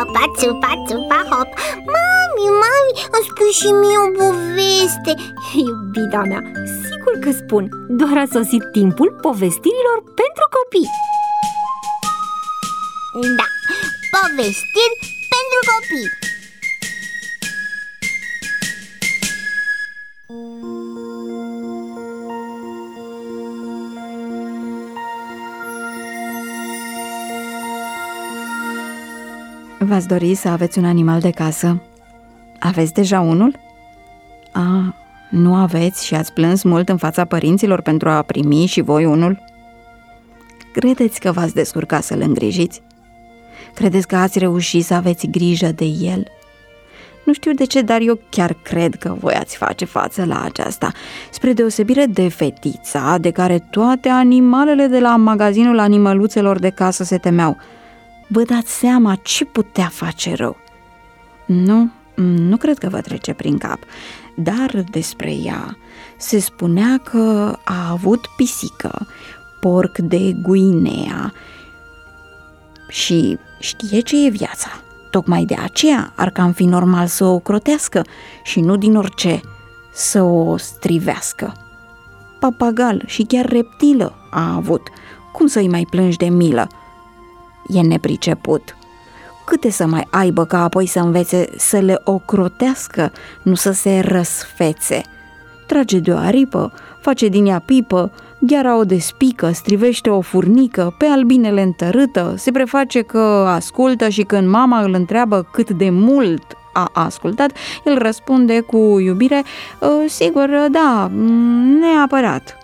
hopa, țupa, țupa, hop. Mami, îmi spui și mie o poveste. Iubita mea, sigur că spun. Doar a sosit timpul povestirilor pentru copii. Da, povestiri pentru copii. V-ați dori să aveți un animal de casă? Aveți deja unul? Nu aveți și ați plâns mult în fața părinților pentru a primi și voi unul? Credeți că v-ați descurcat să-l îngrijiți? Credeți că ați reușit să aveți grijă de el? Nu știu de ce, dar eu chiar cred că voi ați face față la aceasta, spre deosebire de fetița de care toate animalele de la magazinul animăluțelor de casă se temeau. Vă dați seama ce putea face rău? Nu cred că vă trece prin cap, dar despre ea se spunea că a avut pisică, porc de Guinea și știe ce e viața. Tocmai de aceea ar cam fi normal să o ocrotească și nu din orice să o strivească. Papagal și chiar reptilă a avut. Cum să-i mai plângi de milă? E nepriceput. Câte să mai aibă ca apoi să învețe să le ocrotească, nu să se răsfețe? Trage de o aripă, face din ea pipă, gheara o despică, strivește o furnică, pe albinele întărâtă, se preface că ascultă și când mama îl întreabă cât de mult a ascultat, el răspunde cu iubire, sigur, da, neapărat.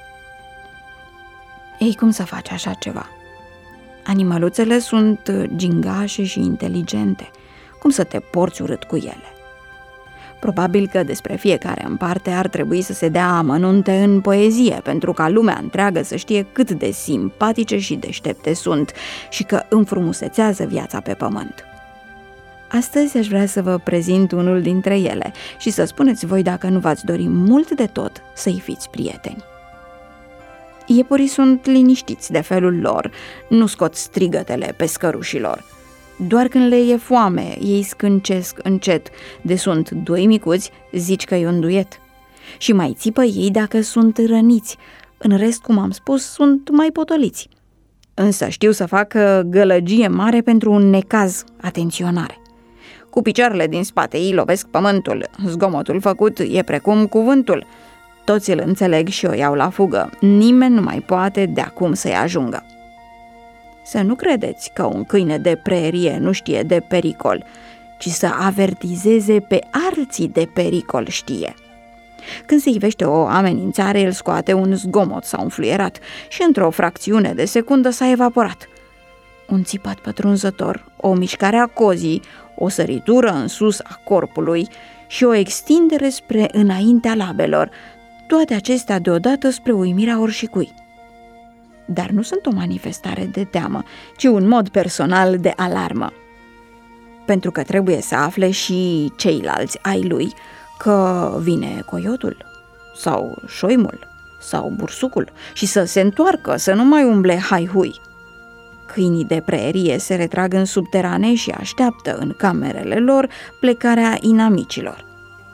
Ei, cum să faci așa ceva? Animăluțele sunt gingașe și inteligente. Cum să te porți urât cu ele? Probabil că despre fiecare în parte ar trebui să se dea amănunte în poezie, pentru ca lumea întreagă să știe cât de simpatice și deștepte sunt și că înfrumusețează viața pe pământ. Astăzi aș vrea să vă prezint unul dintre ele și să spuneți voi dacă nu v-ați dori mult de tot să-i fiți prieteni. Iepurii sunt liniștiți de felul lor, nu scot strigătele pescărușilor. Doar când le e foame, ei scâncesc încet, de sunt doi micuți, zici că e un duet. Și mai țipă ei dacă sunt răniți, în rest, cum am spus, sunt mai potoliți. Însă știu să facă gălăgie mare pentru un necaz, atenționare. Cu picioarele din spate ei lovesc pământul, zgomotul făcut e precum cuvântul. Toți îl înțeleg și o iau la fugă, nimeni nu mai poate de acum să-i ajungă. Să nu credeți că un câine de prerie nu știe de pericol, ci să avertizeze pe alții de pericol știe. Când se ivește o amenințare, el scoate un zgomot sau un fluierat și într-o fracțiune de secundă s-a evaporat. Un țipat pătrunzător, o mișcare a cozii, o săritură în sus a corpului și o extindere spre înaintea labelor, toate acestea deodată spre uimirea oricui. Dar nu sunt o manifestare de teamă, ci un mod personal de alarmă. Pentru că trebuie să afle și ceilalți ai lui că vine coiotul, sau șoimul, sau bursucul și să se întoarcă, să nu mai umble hai-hui. Câinii de prerie se retrag în subterane și așteaptă în camerele lor plecarea inamicilor.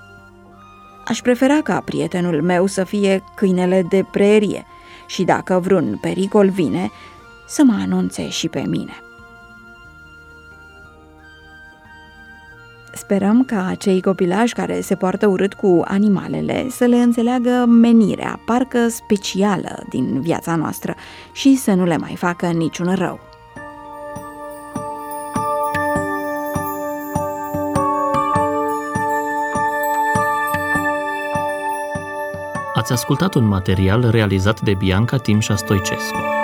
Aș prefera ca prietenul meu să fie câinele de prerie și dacă vreun pericol vine, să mă anunțe și pe mine. Sperăm ca acei copilași care se poartă urât cu animalele să le înțeleagă menirea, parcă specială din viața noastră și să nu le mai facă niciun rău. Ați ascultat un material realizat de Bianca Timșa Stoicescu.